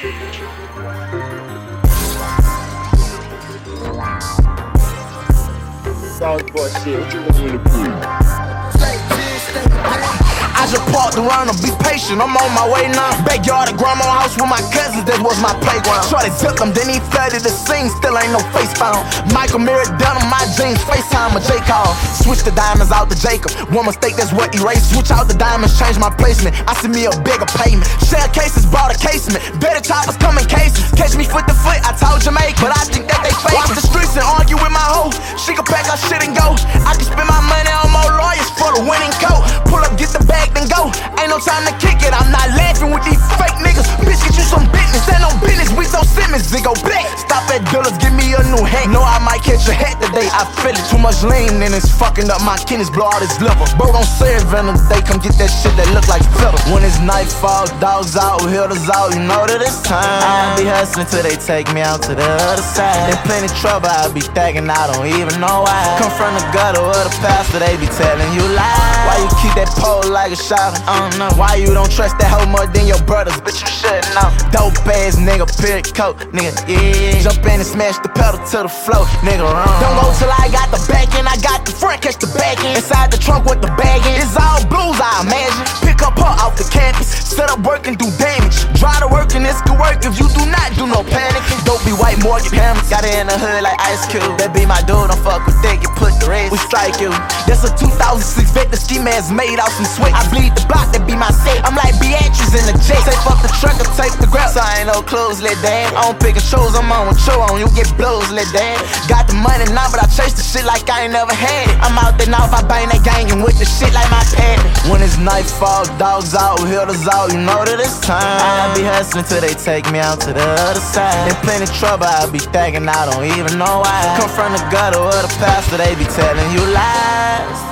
Southboy shit, what you want me to prove? I just parked around and be patient, I'm on my way now. Backyard of grandma's house with my cousins, that was my playground. Shorty zipped them, then he flooded the scene, still ain't no face found. Michael mirrored down on my jeans, FaceTime a J call. Switch the diamonds out to Jacob, one mistake that's what erased. Switch out the diamonds, change my placement, I see me a bigger payment. Shell cases, bought a casement, better choppers come in cases. Catch me foot to foot, I told Jamaica, but I think that they fake. Walk the streets and argue with my hoe, she can pack her shit and go. I can spend my money on more lawyers for the winning coat. Pull up, get the bag, then go. Ain't no time to kick it, I'm not laughing with these fake niggas. Bitch, get you some business, that no business, we so Simmons, it go black. Stop at dealers, give me a new hat. Know I might catch a hat today, I feel it. Too much lean and it's fucking up my kidneys, blow all this liver. Bro, don't say it venom, they come get that shit that look like filler. When it's nightfall, dogs out, hitters out, you know that it's time. I be hustling till they take me out to the other side. In plenty trouble, I be thinking I don't even know why. Come from the gutter or the pastor, they be telling you lies. Why you keep that pole like a shot? I don't know. Why you don't trust that hoe more than your brothers? Bitch, you should know. Dope ass nigga, period coat, nigga, yeah. Jump in and smash the pedal to the floor, nigga, run. Don't go till I got the back end, I got the front, catch the back end. Inside the trunk with the bag in, it's all blues, I imagine. Pick up her off the campus, set up work and do damage. Try to work and this could work if you do not do no panicking. Don't be white mortgage hammers, got it in the hood like Ice Cube. That be my dude, don't fuck with that, you put the rest, we strike you. That's a 2006 vet, the ski mask made out some sweat. I bleed the block, that be my set. I'm like Beatrice in the jet. Tape up the truck and tape the grab. So I ain't no clothes, let that. I don't pick and choose, I'm on with you on. You get blows, let that. Got the money now, but I chase the shit like I ain't never had it. I'm out there now if I bang that gang and with the shit like my pad. When it's nightfall, dogs out, hitters out, you know that it's time. I be hustling till they take me out to the other side. In plenty trouble, I be thinking I don't even know why. Come from the gutter or the pastor, they be telling you lies.